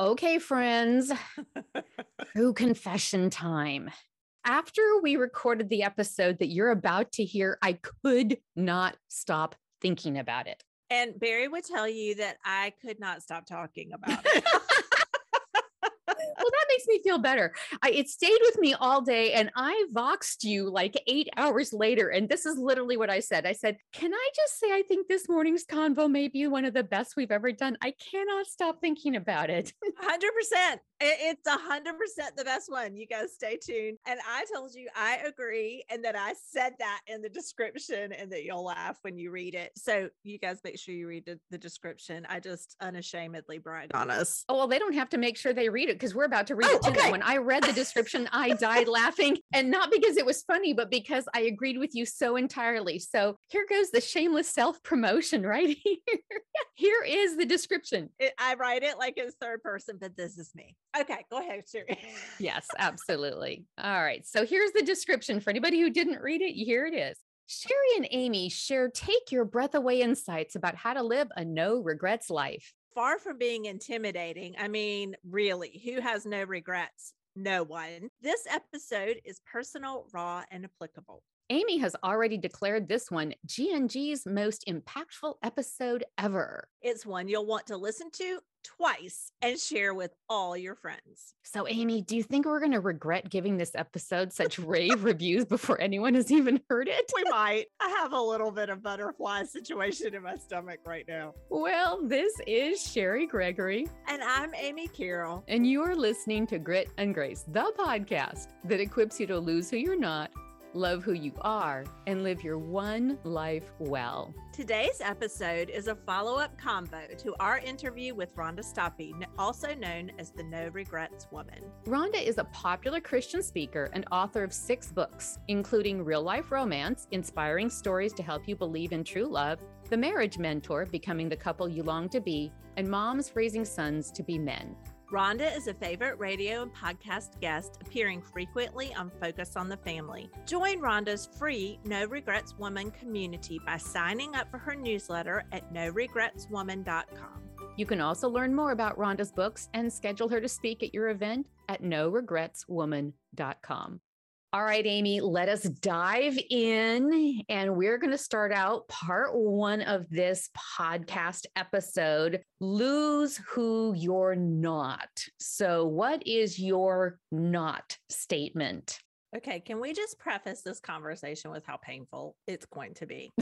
Okay, friends, true confession time. After we recorded the episode that you're about to hear, I could not stop thinking about it. And Barry would tell you that I could not stop talking about it. Well, that makes me feel better. It stayed with me all day, and I voxed you like 8 hours later. And this is literally what I said. I said, can I just say I think this morning's convo may be one of the best we've ever done? I cannot stop thinking about it. 100%. It's 100% the best one. You guys stay tuned. And I told you I agree, and that I said that in the description, and that you'll laugh when you read it. So you guys make sure you read the description. I just unashamedly brag on us. Oh, well, they don't have to make sure they read it because we're about to read it too. Okay. When I read the description, I died laughing, and not because it was funny, but because I agreed with you so entirely. So here goes the shameless self-promotion right here. Here is the description. I write it like it's third person, but this is me. Okay, go ahead, Sherry. Yes, absolutely. All right. So here's the description for anybody who didn't read it. Here it is. Sherry and Amy share take your breath away insights about how to live a no regrets life. Far from being intimidating, I mean, really, who has no regrets? No one. This episode is personal, raw, and applicable. Amy has already declared this one GNG's most impactful episode ever. It's one you'll want to listen to twice and share with all your friends. So, Amy, do you think we're going to regret giving this episode such rave reviews before anyone has even heard it? We might. I have a little bit of butterfly situation in my stomach right now. Well, this is Sherry Gregory. And I'm Amy Carroll. And you are listening to Grit and Grace, the podcast that equips you to lose who you're not, love who you are, and live your one life well. Today's episode is a follow-up convo to our interview with Rhonda Stoppe, also known as the No Regrets Woman. Rhonda is a popular Christian speaker and author of 6 books, including Real Life Romance, Inspiring Stories to Help You Believe in True Love, The Marriage Mentor, Becoming the Couple You Long to Be, and Moms Raising Sons to Be Men. Rhonda is a favorite radio and podcast guest, appearing frequently on Focus on the Family. Join Rhonda's free No Regrets Woman community by signing up for her newsletter at noregretswoman.com. You can also learn more about Rhonda's books and schedule her to speak at your event at noregretswoman.com. All right, Amy, let us dive in. And we're going to start out part 1 of this podcast episode, Lose Who You're Not. So what is your not statement? Okay, can we just preface this conversation with how painful it's going to be?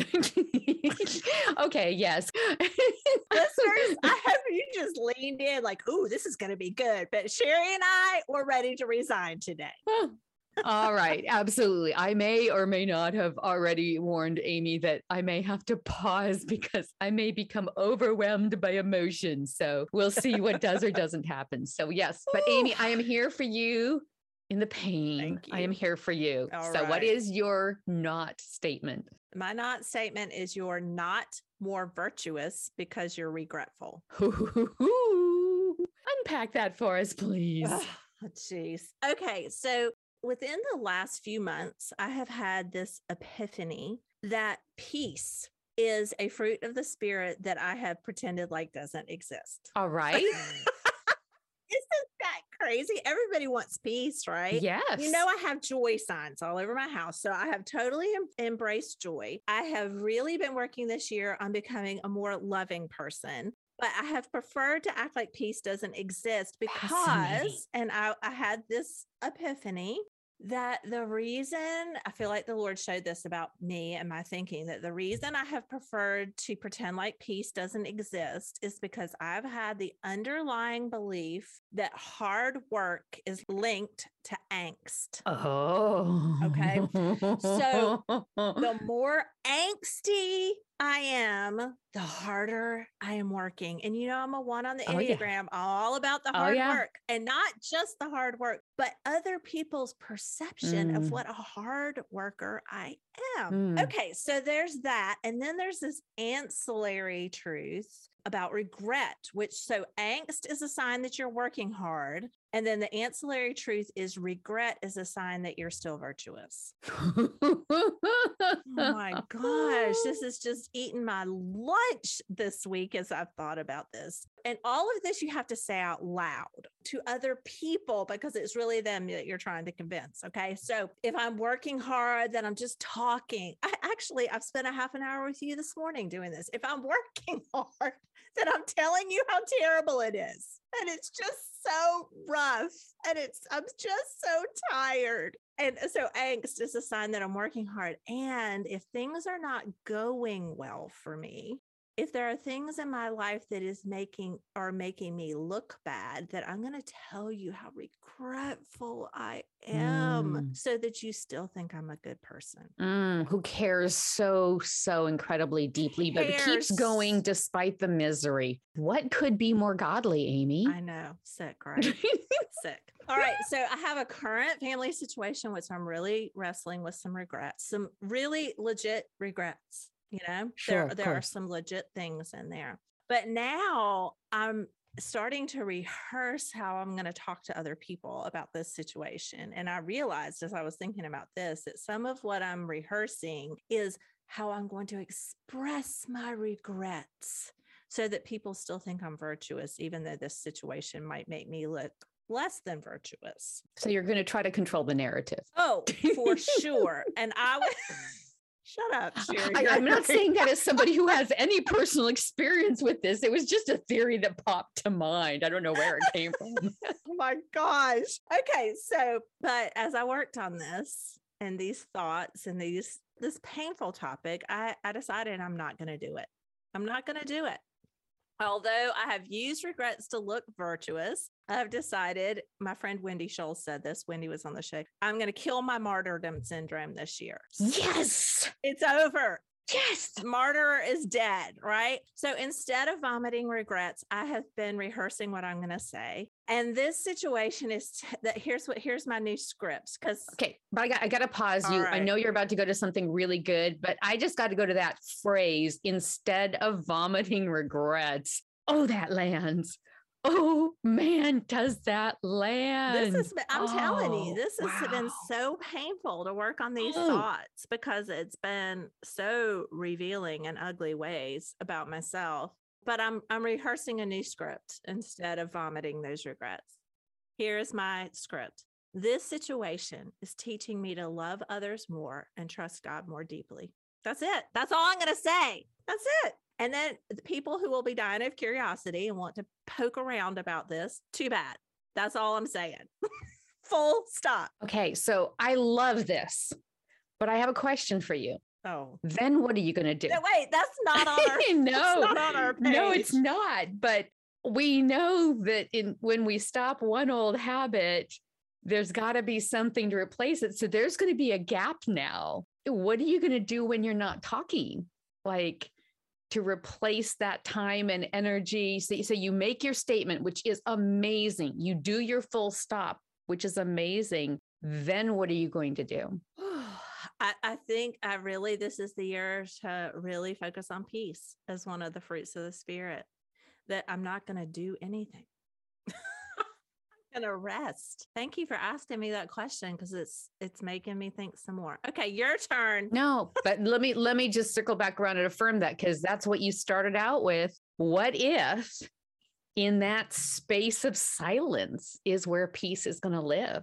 Okay, yes. Listeners, I hope you just leaned in like, ooh, this is going to be good. But Sherry and I were ready to resign today. All right. Absolutely. I may or may not have already warned Amy that I may have to pause because I may become overwhelmed by emotion. So we'll see what does or doesn't happen. So yes, but Amy, I am here for you in the pain. Thank you. I am here for you. All so right. What is your not statement? My not statement is you're not more virtuous because you're regretful. Unpack that for us, please. Oh, jeez. Okay. So within the last few months, I have had this epiphany that peace is a fruit of the spirit that I have pretended like doesn't exist. All right. Isn't that crazy? Everybody wants peace, right? Yes. You know, I have joy signs all over my house. So I have totally embraced joy. I have really been working this year on becoming a more loving person. But I have preferred to act like peace doesn't exist because, and I had this epiphany that the reason I feel like the Lord showed this about me and my thinking, that the reason I have preferred to pretend like peace doesn't exist is because I've had the underlying belief that hard work is linked to angst. Oh. Okay. So the more angsty I am, the harder I am working. And you know, I'm a 1 on the Enneagram, all about the hard work, and not just the hard work, but other people's perception of what a hard worker I am. Okay. So there's that. And then there's this ancillary truth about regret, so angst is a sign that you're working hard. And then the ancillary truth is regret is a sign that you're still virtuous. Oh my gosh, this is just eating my lunch this week as I've thought about this. And all of this you have to say out loud to other people because it's really them that you're trying to convince. Okay. So if I'm working hard, then I'm just talking. I've spent a half an hour with you this morning doing this. If I'm working hard, then I'm telling you how terrible it is. And it's just so rough. And I'm just so tired. And so angst is a sign that I'm working hard. And if things are not going well for me, if there are things in my life that is making me look bad, that I'm going to tell you how regretful I am so that you still think I'm a good person. Who cares so incredibly deeply, but keeps going despite the misery. What could be more godly, Amy? I know. Sick, right? Sick. All right. So I have a current family situation, which I'm really wrestling with some regrets, some really legit regrets. There are some legit things in there. But now I'm starting to rehearse how I'm going to talk to other people about this situation. And I realized as I was thinking about this, that some of what I'm rehearsing is how I'm going to express my regrets so that people still think I'm virtuous, even though this situation might make me look less than virtuous. So you're going to try to control the narrative. Oh, for sure. And I would... Shut up, Sherry. I'm not saying that as somebody who has any personal experience with this. It was just a theory that popped to mind. I don't know where it came from. Oh my gosh. Okay. So, but as I worked on this and these thoughts and this painful topic, I decided I'm not going to do it. I'm not going to do it. Although I have used regrets to look virtuous, I have decided, my friend Wendy Scholl said this, Wendy was on the show, I'm going to kill my martyrdom syndrome this year. Yes. It's over. Yes. Martyr is dead, right? So instead of vomiting regrets, I have been rehearsing what I'm going to say. And this situation is that here's my new scripts. Okay, but I got to pause you. Right. I know you're about to go to something really good, but I just got to go to that phrase, instead of vomiting regrets. Oh, that lands. Oh man, does that land? I'm telling you, this has been so painful to work on these thoughts because it's been so revealing in ugly ways about myself. But I'm rehearsing a new script instead of vomiting those regrets. Here's my script. This situation is teaching me to love others more and trust God more deeply. That's it. That's all I'm going to say. That's it. And then the people who will be dying of curiosity and want to poke around about this, too bad. That's all I'm saying. Full stop. Okay, so I love this, but I have a question for you. Oh. Then what are you going to do? No, wait, that's not on our, no, that's not on our page. No, it's not. But we know that when we stop one old habit, there's got to be something to replace it. So there's going to be a gap now. What are you going to do when you're not talking? Like, to replace that time and energy. So you make your statement, which is amazing. You do your full stop, which is amazing. Then what are you going to do? I think this is the year to really focus on peace as one of the fruits of the Spirit, that I'm not going to do anything. I'm going to rest. Thank you for asking me that question, because it's making me think some more. Okay, your turn. No, but let me just circle back around and affirm that, because that's what you started out with. What if in that space of silence is where peace is going to live?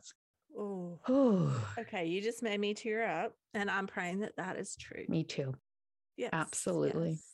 Oh, okay. You just made me tear up, and I'm praying that is true. Me too. Yes, absolutely. Yes.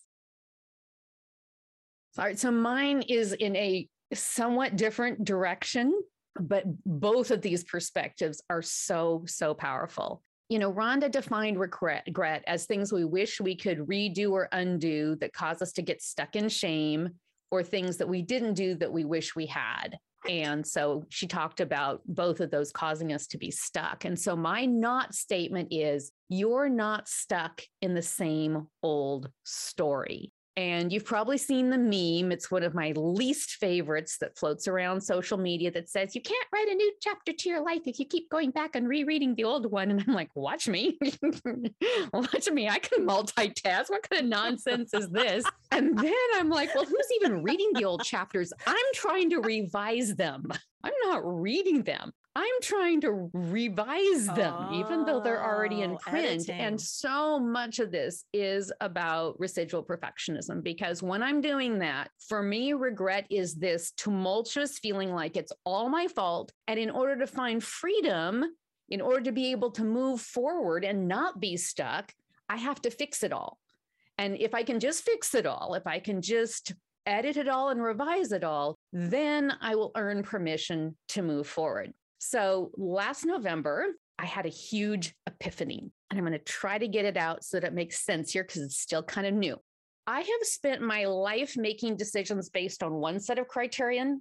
All right. So mine is in a somewhat different direction, but both of these perspectives are so powerful. Rhonda defined regret as things we wish we could redo or undo that cause us to get stuck in shame, or things that we didn't do that we wish we had. And so she talked about both of those causing us to be stuck. And so my not statement is, you're not stuck in the same old story. And you've probably seen the meme. It's one of my least favorites that floats around social media that says, you can't write a new chapter to your life if you keep going back and rereading the old one. And I'm like, watch me. Watch me. I can multitask. What kind of nonsense is this? And then I'm like, well, who's even reading the old chapters? I'm trying to revise them. I'm not reading them. I'm trying to revise them, even though they're already in print. Editing. And so much of this is about residual perfectionism, because when I'm doing that, for me, regret is this tumultuous feeling like it's all my fault. And in order to find freedom, in order to be able to move forward and not be stuck, I have to fix it all. And if I can just fix it all, if I can just edit it all and revise it all, then I will earn permission to move forward. So last November, I had a huge epiphany, and I'm going to try to get it out so that it makes sense here because it's still kind of new. I have spent my life making decisions based on one set of criterion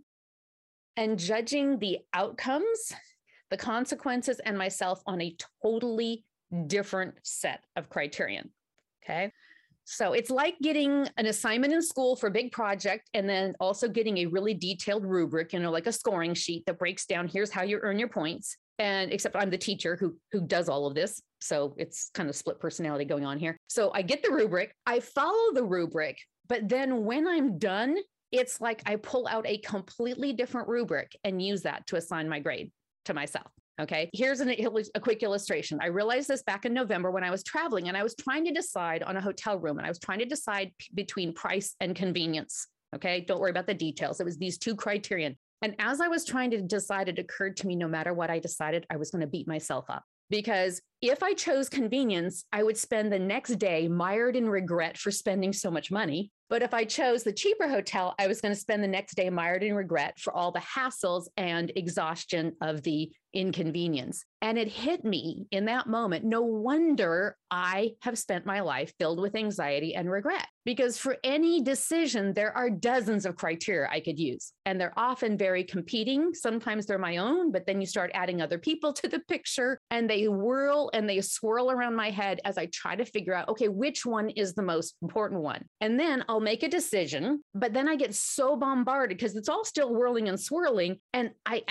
and judging the outcomes, the consequences, and myself on a totally different set of criterion. Okay. So it's like getting an assignment in school for a big project and then also getting a really detailed rubric, like a scoring sheet that breaks down, here's how you earn your points. And except I'm the teacher who does all of this. So it's kind of split personality going on here. So I get the rubric, I follow the rubric, but then when I'm done, it's like I pull out a completely different rubric and use that to assign my grade to myself. Okay, here's a quick illustration. I realized this back in November when I was traveling and I was trying to decide on a hotel room, and I was trying to decide between price and convenience. Okay, don't worry about the details. It was these two criterion. And as I was trying to decide, it occurred to me, no matter what I decided, I was going to beat myself up. Because if I chose convenience, I would spend the next day mired in regret for spending so much money. But if I chose the cheaper hotel, I was going to spend the next day mired in regret for all the hassles and exhaustion of the inconvenience. And it hit me in that moment. No wonder I have spent my life filled with anxiety and regret, because for any decision, there are dozens of criteria I could use, and they're often very competing. Sometimes they're my own, but then you start adding other people to the picture and they whirl and they swirl around my head as I try to figure out, okay, which one is the most important one? And then I'll make a decision, but then I get so bombarded because it's all still whirling and swirling. And I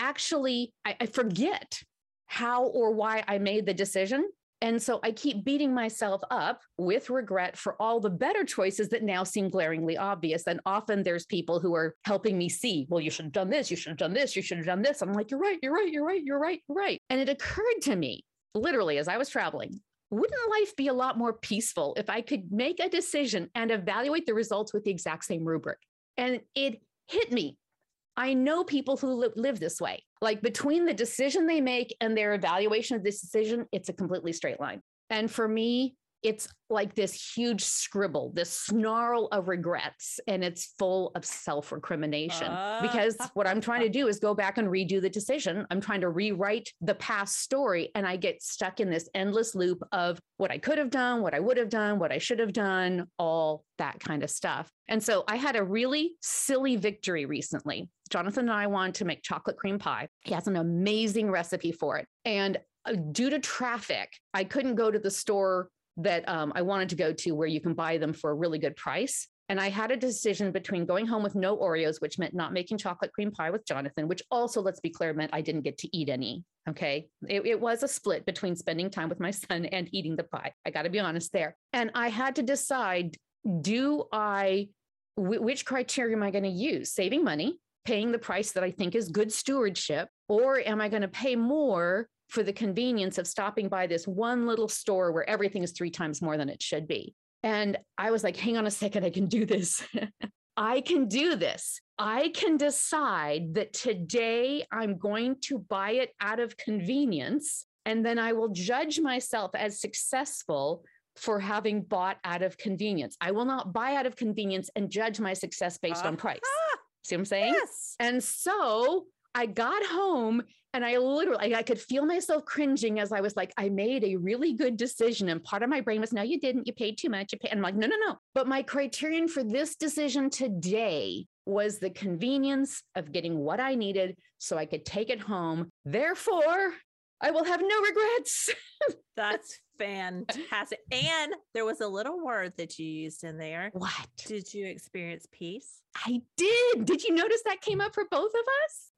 forget how or why I made the decision. And so I keep beating myself up with regret for all the better choices that now seem glaringly obvious. And often there's people who are helping me see, well, you should have done this, you should have done this, you should have done this. I'm like, you're right, you're right, you're right, you're right, you're right. And it occurred to me, literally, as I was traveling, wouldn't life be a lot more peaceful if I could make a decision and evaluate the results with the exact same rubric? And it hit me. I know people who live this way. Like between the decision they make and their evaluation of this decision, it's a completely straight line. And for me, it's like this huge scribble, this snarl of regrets, and it's full of self-recrimination. Because what I'm trying to do is go back and redo the decision. I'm trying to rewrite the past story, and I get stuck in this endless loop of what I could have done, what I would have done, what I should have done, all that kind of stuff. And so I had a really silly victory recently. Jonathan and I wanted to make chocolate cream pie. He has an amazing recipe for it. And due to traffic, I couldn't go to the store that I wanted to go to where you can buy them for a really good price. And I had a decision between going home with no Oreos, which meant not making chocolate cream pie with Jonathan, which also, let's be clear, meant I didn't get to eat any. Okay. It was a split between spending time with my son and eating the pie. I got to be honest there. And I had to decide, which criteria am I going to use? Saving money, paying the price that I think is good stewardship, or am I going to pay more for the convenience of stopping by this one little store where everything is 3 times more than it should be? And I was like, hang on a second, I can do this. I can do this. I can decide that today I'm going to buy it out of convenience, and then I will judge myself as successful for having bought out of convenience. I will not buy out of convenience and judge my success based on price. See what I'm saying? Yes. And so I got home and I could feel myself cringing as I was like, I made a really good decision. And part of my brain was, no, you didn't. You paid too much. And I'm like, no. But my criterion for this decision today was the convenience of getting what I needed so I could take it home. Therefore, I will have no regrets. That's fantastic. And there was a little word that you used in there. What? Did you experience peace? I did. Did you notice that came up for both of us?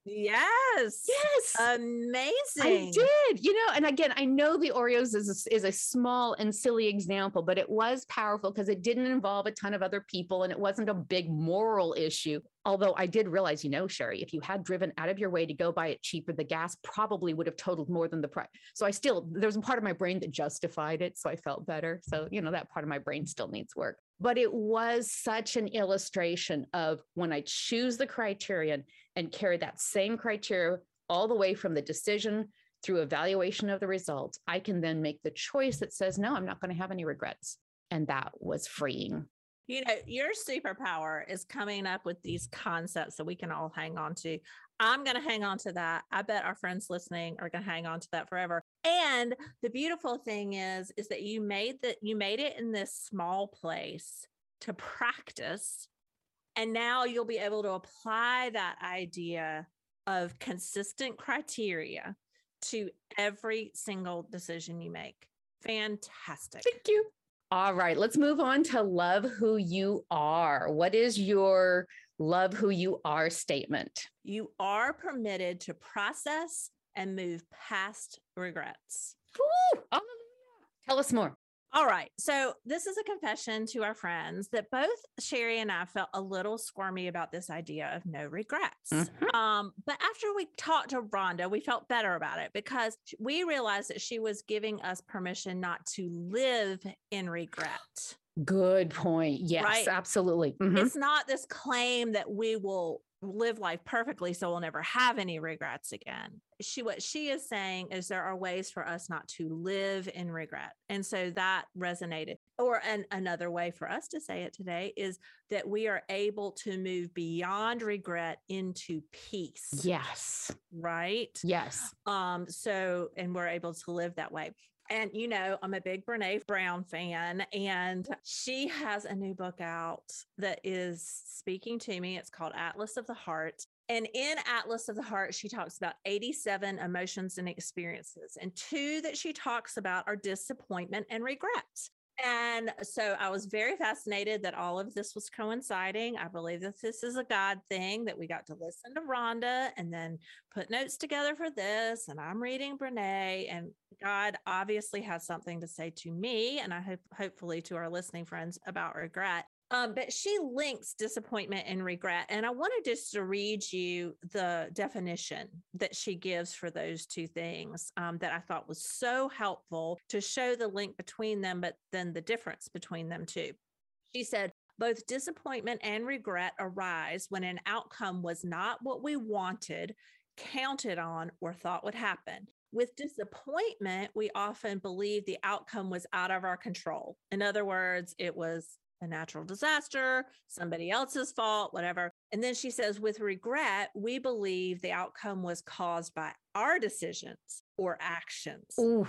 Yes. Yes. Amazing. I did, and again, I know the Oreos is a small and silly example, but it was powerful because it didn't involve a ton of other people and it wasn't a big moral issue. Although I did realize, Sherry, if you had driven out of your way to go buy it cheaper, the gas probably would have totaled more than the price. So there's a part of my brain that justified it. So I felt better. So, that part of my brain still needs work. But it was such an illustration of when I choose the criterion and carry that same criteria all the way from the decision through evaluation of the results, I can then make the choice that says, no, I'm not going to have any regrets. And that was freeing. Your superpower is coming up with these concepts that we can all hang on to. I'm going to hang on to that. I bet our friends listening are going to hang on to that forever. And the beautiful thing is that you made it in this small place to practice. And now you'll be able to apply that idea of consistent criteria to every single decision you make. Fantastic. Thank you. All right, let's move on to love who you are. What is your love who you are statement? You are permitted to process and move past regrets. Ooh, hallelujah. Tell us more. All right. So this is a confession to our friends that both Sherry and I felt a little squirmy about this idea of no regrets. Mm-hmm. But after we talked to Rhonda, we felt better about it because we realized that she was giving us permission not to live in regret. Good point. Yes, right? Absolutely. Mm-hmm. It's not this claim that we will live life perfectly, so we'll never have any regrets again. What she is saying is there are ways for us not to live in regret. And so that resonated. Another way for us to say it today is that we are able to move beyond regret into peace. Yes. Right? Yes. And we're able to live that way. And, I'm a big Brené Brown fan, and she has a new book out that is speaking to me. It's called Atlas of the Heart. And in Atlas of the Heart, she talks about 87 emotions and experiences. And 2 that she talks about are disappointment and regret. And so I was very fascinated that all of this was coinciding. I believe that this is a God thing, that we got to listen to Rhonda and then put notes together for this. And I'm reading Brené, and God obviously has something to say to me, and I hope hopefully to our listening friends about regret. But she links disappointment and regret. And I wanted just to read you the definition that she gives for those 2 things that I thought was so helpful to show the link between them, but then the difference between them too. She said, both disappointment and regret arise when an outcome was not what we wanted, counted on, or thought would happen. With disappointment, we often believe the outcome was out of our control. In other words, it was a natural disaster, somebody else's fault, whatever. And then she says, with regret, we believe the outcome was caused by our decisions or actions. Ooh.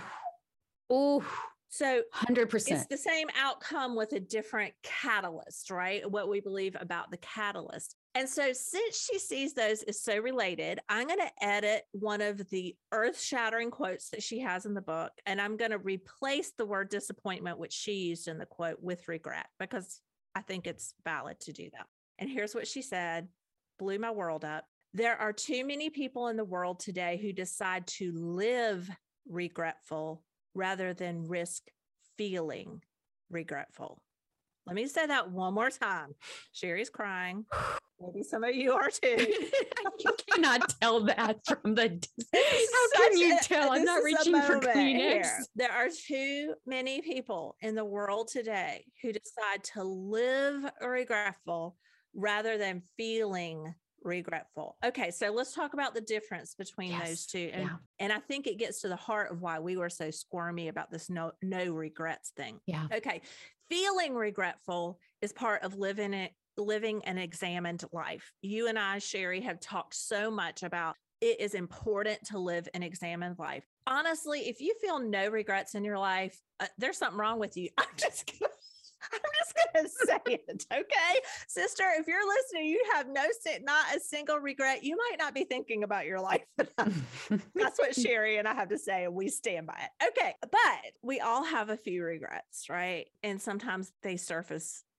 So 100%. It's the same outcome with a different catalyst, right? What we believe about the catalyst. And so since she sees those as so related, I'm going to edit one of the earth-shattering quotes that she has in the book, and I'm going to replace the word disappointment, which she used in the quote, with regret, because I think it's valid to do that. And here's what she said, blew my world up. There are too many people in the world today who decide to live regretful rather than risk feeling regretful. Let me say that one more time. Sherry's crying. Maybe some of you are too. You cannot tell that from the distance. How can you tell? I'm not reaching for Kleenex. There are too many people in the world today who decide to live regretful rather than feeling regretful. Okay, so let's talk about the difference between those 2. And I think it gets to the heart of why we were so squirmy about this no regrets thing. Yeah. Okay. Feeling regretful is part of living an examined life. You and I, Sherry, have talked so much about it is important to live an examined life. Honestly, if you feel no regrets in your life, there's something wrong with you. I'm just going to say it. Okay, sister, if you're listening, you have not a single regret. You might not be thinking about your life enough. That's what Sherry and I have to say, and we stand by it. Okay, but we all have a few regrets, right? And sometimes they surface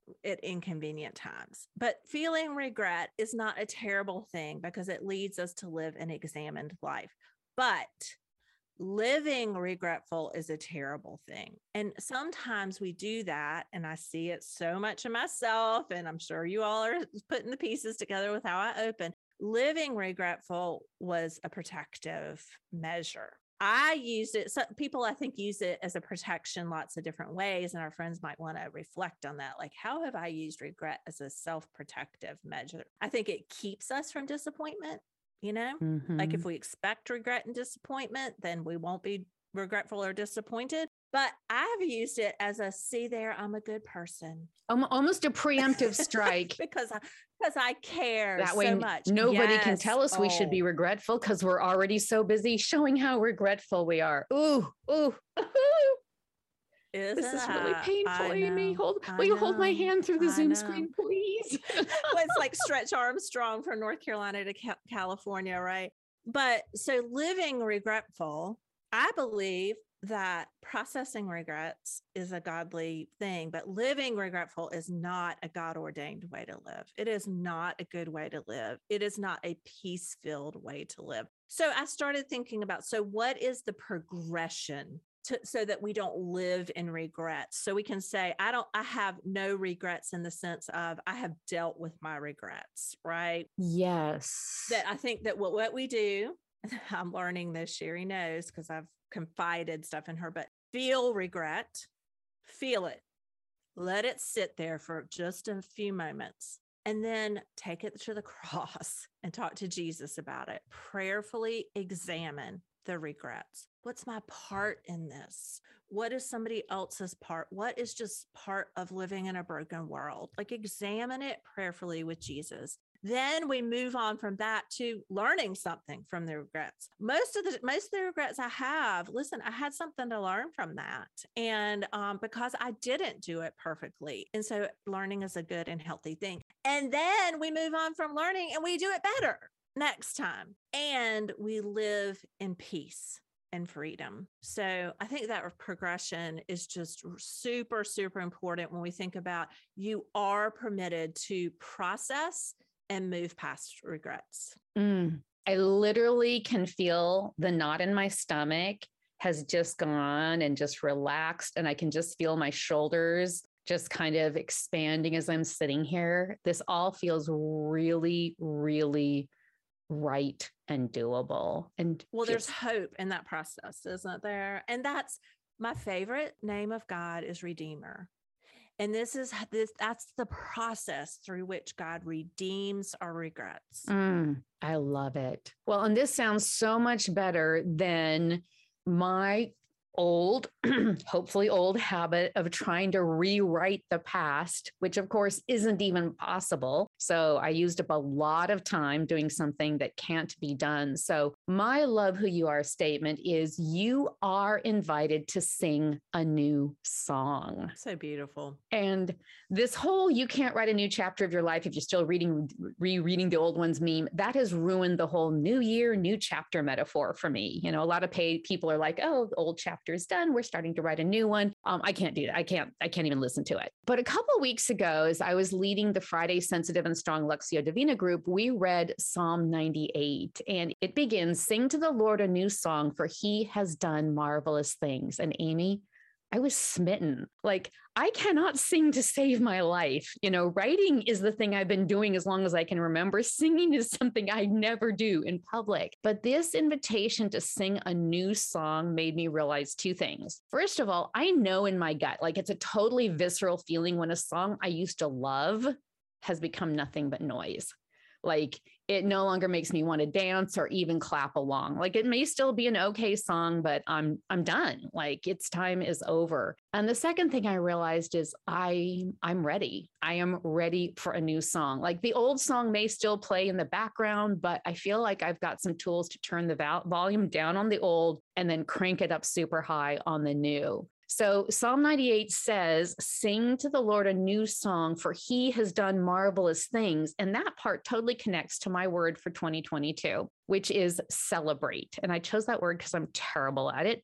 at inconvenient times. But feeling regret is not a terrible thing because it leads us to live an examined life. But living regretful is a terrible thing. And sometimes we do that. And I see it so much in myself. And I'm sure you all are putting the pieces together with how I open. Living regretful was a protective measure. I used it. So people, I think, use it as a protection lots of different ways. And our friends might want to reflect on that. Like, how have I used regret as a self-protective measure? I think it keeps us from disappointment. Like if we expect regret and disappointment, then we won't be regretful or disappointed. But I've used it as a, see there, I'm a good person. Almost a preemptive strike. because I care that way, so much. Nobody can tell us we should be regretful because we're already so busy showing how regretful we are. Ooh. This is really painful, Amy. Will you hold my hand through the Zoom screen, please? Well, it's like Stretch Armstrong from North Carolina to California, right? But so living regretful, I believe that processing regrets is a godly thing, but living regretful is not a God-ordained way to live. It is not a good way to live. It is not a peace-filled way to live. So I started thinking about, so what is the progression so that we don't live in regrets? So we can say, I have no regrets in the sense of I have dealt with my regrets, right? Yes. That I think that what we do, I'm learning this, Sherry knows, because I've confided stuff in her, but feel regret, feel it, let it sit there for just a few moments, and then take it to the cross and talk to Jesus about it. Prayerfully examine the regrets. What's my part in this? What is somebody else's part? What is just part of living in a broken world? Like, examine it prayerfully with Jesus. Then we move on from that to learning something from the regrets. Most of the regrets I have, listen, I had something to learn from that. And because I didn't do it perfectly. And so learning is a good and healthy thing. And then we move on from learning and we do it better next time. And we live in peace and freedom. So I think that progression is just super, super important when we think about you are permitted to process and move past regrets. I literally can feel the knot in my stomach has just gone and just relaxed. And I can just feel my shoulders just kind of expanding as I'm sitting here. This all feels really, really right and doable. And there's hope in that process, isn't there? And that's my favorite name of God is Redeemer. And that's the process through which God redeems our regrets. I love it. Well, and this sounds so much better than my old, hopefully old habit of trying to rewrite the past, which of course isn't even possible. So I used up a lot of time doing something that can't be done. So my love who you are statement is you are invited to sing a new song. So beautiful. And this whole, you can't write a new chapter of your life if you're still rereading the old ones meme, that has ruined the whole new year, new chapter metaphor for me. A lot of people are like, oh, the old chapter is done. We're starting to write a new one. I can't do that. I can't even listen to it. But a couple of weeks ago, as I was leading the Friday Sensitive and Strong Lectio Divina group, we read Psalm 98, and it begins, sing to the Lord a new song, for he has done marvelous things. And Amy, I was smitten. Like, I cannot sing to save my life. Writing is the thing I've been doing as long as I can remember. Singing is something I never do in public. But this invitation to sing a new song made me realize two things. First of all, I know in my gut, like it's a totally visceral feeling when a song I used to love has become nothing but noise. Like, it no longer makes me want to dance or even clap along. Like, it may still be an okay song, but I'm done. Like, its time is over. And the second thing I realized is I'm ready. I am ready for a new song. Like, the old song may still play in the background, but I feel like I've got some tools to turn the volume down on the old and then crank it up super high on the new. So Psalm 98 says, sing to the Lord a new song, for he has done marvelous things. And that part totally connects to my word for 2022, which is celebrate. And I chose that word because I'm terrible at it.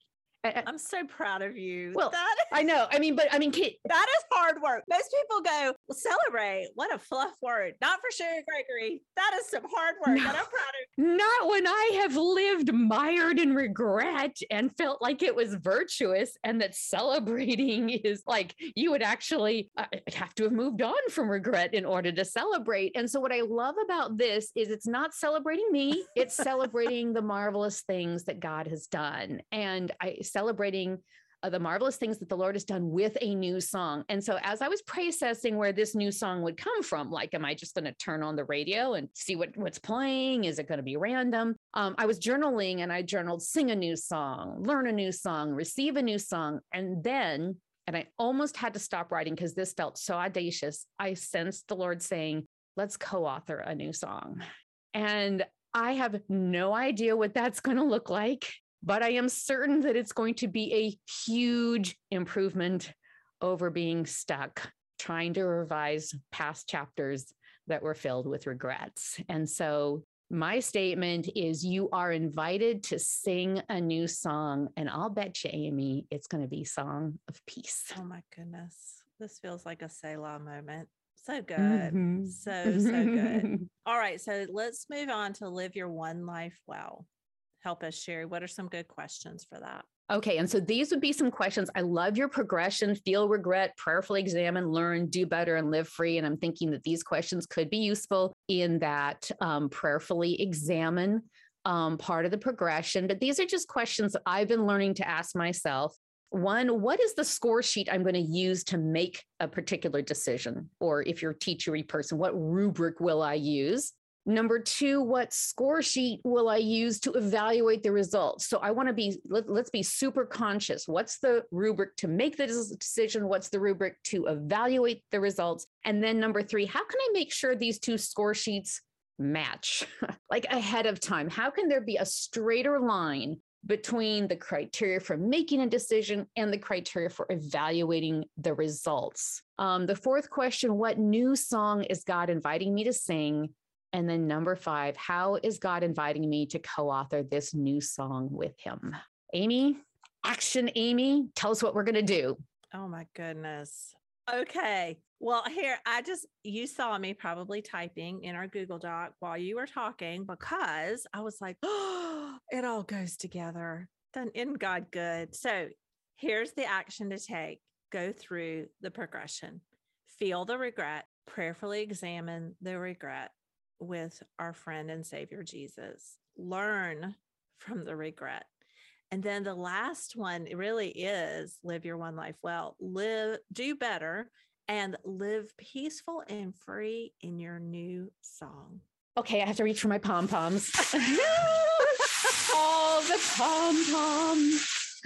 I'm so proud of you. Well, I know. Kate, that is hard work. Most people go, well, celebrate. What a fluff word. Not for Sherry Gregory. That is some hard work. No, and I'm proud of you. Not when I have lived mired in regret and felt like it was virtuous, and that celebrating is like you would actually have to have moved on from regret in order to celebrate. And so what I love about this is it's not celebrating me, it's celebrating the marvelous things that God has done. And celebrating the marvelous things that the Lord has done with a new song. And so as I was processing where this new song would come from, like, am I just going to turn on the radio and see what's playing? Is it going to be random? I was journaling, and I journaled, sing a new song, learn a new song, receive a new song. And I almost had to stop writing because this felt so audacious. I sensed the Lord saying, let's co-author a new song. And I have no idea what that's going to look like, but I am certain that it's going to be a huge improvement over being stuck trying to revise past chapters that were filled with regrets. And so my statement is, you are invited to sing a new song, and I'll bet you, Amy, it's going to be Song of Peace. Oh my goodness. This feels like a Selah moment. So good. Mm-hmm. So good. All right. So let's move on to live your one life well. Help us, Sherry. What are some good questions for that? Okay. And so these would be some questions. I love your progression: feel regret, prayerfully examine, learn, do better, and live free. And I'm thinking that these questions could be useful in that prayerfully examine part of the progression. But these are just questions that I've been learning to ask myself. One, what is the score sheet I'm going to use to make a particular decision? Or if you're a teachery person, what rubric will I use? Number two, what score sheet will I use to evaluate the results? So I want to be, let's be super conscious. What's the rubric to make the decision? What's the rubric to evaluate the results? And then number three, how can I make sure these two score sheets match like ahead of time? How can there be a straighter line between the criteria for making a decision and the criteria for evaluating the results? The fourth question, what new song is God inviting me to sing? And then number five, how is God inviting me to co-author this new song with him? Amy, action, Amy, tell us what we're going to do. Oh my goodness. Okay. Well, here, you saw me probably typing in our Google Doc while you were talking, because I was like, oh, it all goes together. Isn't God good? So here's the action to take. Go through the progression, feel the regret, prayerfully examine the regret with our friend and Savior Jesus, learn from the regret. And then the last one really is live your one life well, do better, and live peaceful and free in your new song. Okay, I have to reach for my pom-poms. All the pom-poms.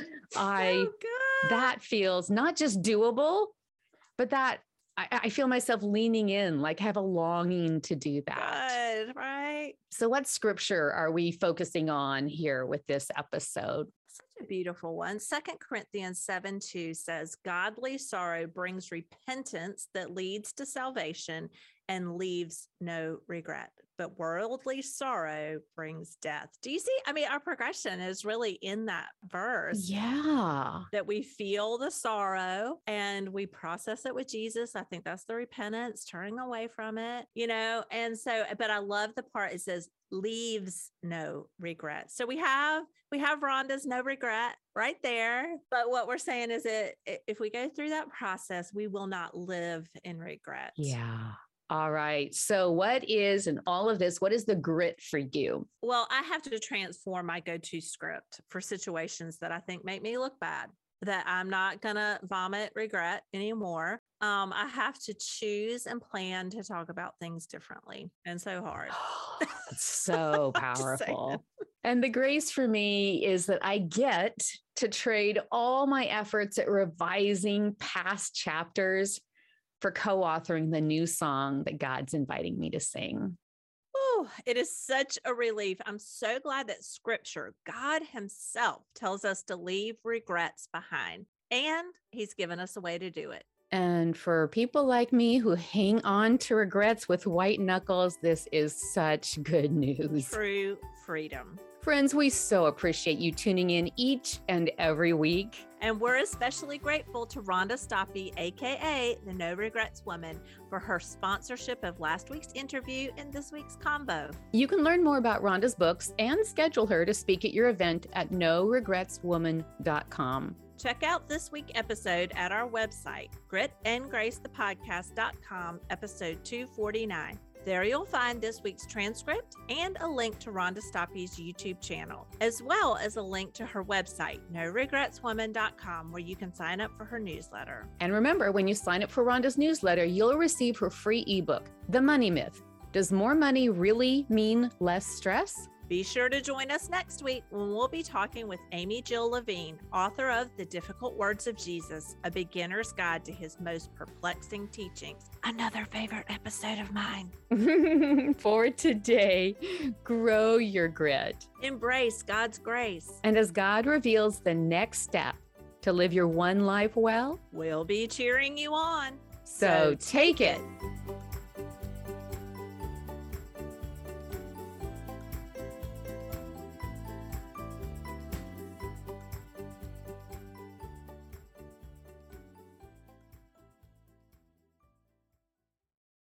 That feels not just doable, but that I feel myself leaning in, like have a longing to do that. Good, right? So what scripture are we focusing on here with this episode? Such a beautiful one. 2 Corinthians 7:2 says, godly sorrow brings repentance that leads to salvation and leaves no regret, but worldly sorrow brings death. Do you see? I mean, our progression is really in that verse. Yeah. That we feel the sorrow and we process it with Jesus. I think that's the repentance, turning away from it, and so, but I love the part it says leaves no regret. So we have Rhonda's no regret right there. But what we're saying is that if we go through that process, we will not live in regret. Yeah. All right. So what is, in all of this, what is the grit for you? Well, I have to transform my go-to script for situations that I think make me look bad, that I'm not going to vomit regret anymore. I have to choose and plan to talk about things differently. And so hard. It's so powerful. And the grace for me is that I get to trade all my efforts at revising past chapters for co-authoring the new song that God's inviting me to sing. Oh, it is such a relief. I'm so glad that scripture, God himself tells us to leave regrets behind, and he's given us a way to do it. And for people like me who hang on to regrets with white knuckles, this is such good news. True freedom. Friends, we so appreciate you tuning in each and every week. And we're especially grateful to Rhonda Stoppe, aka the No Regrets Woman, for her sponsorship of last week's interview and this week's combo. You can learn more about Rhonda's books and schedule her to speak at your event at noregretswoman.com. Check out this week's episode at our website, gritandgracethepodcast.com, episode 249. There you'll find this week's transcript and a link to Rhonda Stoppe's YouTube channel, as well as a link to her website, noregretswoman.com, where you can sign up for her newsletter. And remember, when you sign up for Rhonda's newsletter, you'll receive her free ebook, The Money Myth. Does more money really mean less stress? Be sure to join us next week when we'll be talking with Amy Jill Levine, author of The Difficult Words of Jesus, A Beginner's Guide to His Most Perplexing Teachings. Another favorite episode of mine. For today, grow your grit. Embrace God's grace. And as God reveals the next step to live your one life well, we'll be cheering you on. So take it.